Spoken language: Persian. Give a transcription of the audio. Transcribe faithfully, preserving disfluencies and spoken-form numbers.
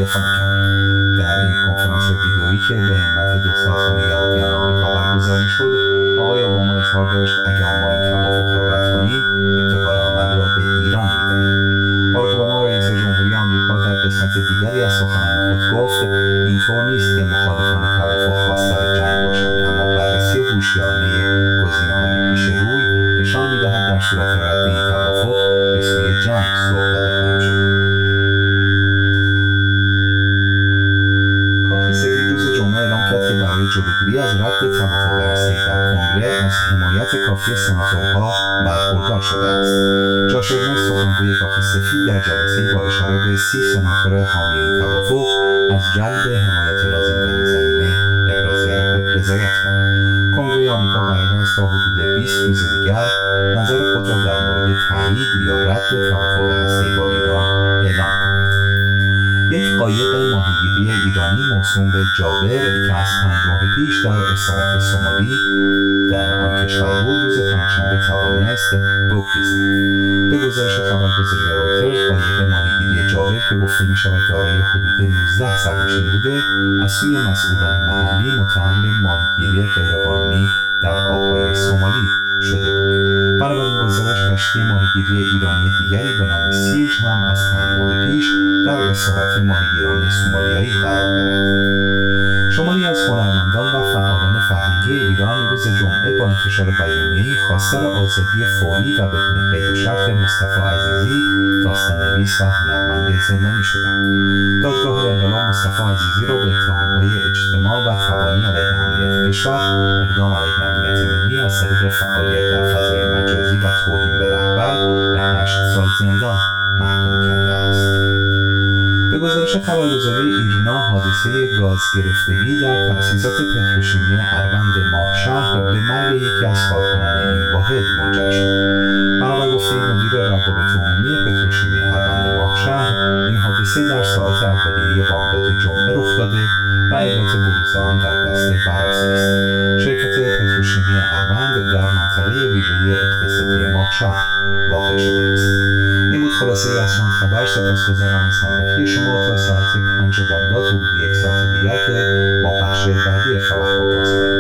دفاع کرد. در این کنفرانس ویدئویی که به همت دو سازمان یهودیان آمریکا برگزار می‌شد، آقای اوباما اظهار داشت اگر ما این توافق را رد کنیم ابتکار عمل را به ایران می‌دهیم. باراک اوباما رئیس جمهوری آمریکا در قسمت دیگری از سخنان خود گفت اینطور نیست که مخالفان توافق خواستار جنگ باشند، اما بررسی هوشیارانه گزینه‌های پیش روی نشان می‌دهد در صورت رد این توافق به سوی جنگ سوق داده خواهیم شد. سفید روز جمعه اعلام کرد که برای جلوگیری از رد توافق هسته‌ای در کنگره از حمایت کافی سناتورها برخوردار شده است. جاش ارنست سخنگوی کاخ سفید در جلسه‌ای با اشاره به سی سناتور حامی این توافق از جلب حمایت لازم در این زمینه ابراز رضایت کرد. کنگره آمریکا قرار است تا حدود بیست روز دیگر نظر خود را در مورد تایید یا رد توافق هسته‌ای با ایران اعلام کند. یک قایق ماهیگیری ایرانی موسوم به جابر که از پنج ماه پیش در استراحت سومالی در آن کشور بود روز پنجشنبه توانست بگریزد. به گزارش خبرگزاری رویترز، قایق ماهیگیری جابر که گفته می‌شود دارای حدود نوزده سرنشین بوده از سوی مسئولان محلی متهم به ماهیگیری غیرقانونی در آبهای سومالی شده بود. بنابراین گزارش کشتی ماهیگیری ایرانی دیگری به نام سیرج هم از پنج ماه پیش در استراحت ماهیگیران سومالیایی قرار دارد. شماری از هنرمندان و فعالان فرهنگی ایران روز جمعه با انتشار بیانیه‌ای خواستار آزادی فوری و بدون قید و شرط مصطفی عزیزی، داستان‌نویس و هنرمند زندانی شدند. دادگاه انقلاب مصطفی عزیزی را به اتهام‌های اجتماع و تبانی علیه امنیت کشور، اقدام علیه امنیت ملی از طریق فعالیت در فضای مجازی و توهین به رهبر به هشت سال زندان محکوم کرده است. به گزارش خبرگزاری ایرنا، حادثه گاز گرفتگی در تأسیسات پتروشیمی اروند ماهشهر به مرگ یکی از کارکنان این واحد منجر شد. بنابر گفته مدیر روابط عمومی پتروشیمی اروند ماهشهر، این حادثه در ساعات اولیه بامداد جمعه رخ داده و علت بروز آن در دست بررسی است. شرکت پتروشیمی اروند در منطقه ویژه اقتصادی ماهشهر واقع شده است. این بود خلاصه از چند خبر. سپاسگزارم از همراهی شما. تا ساعت پنج بامداد حدود یک ساعت دیگر که با بخش بعدی خبرها باز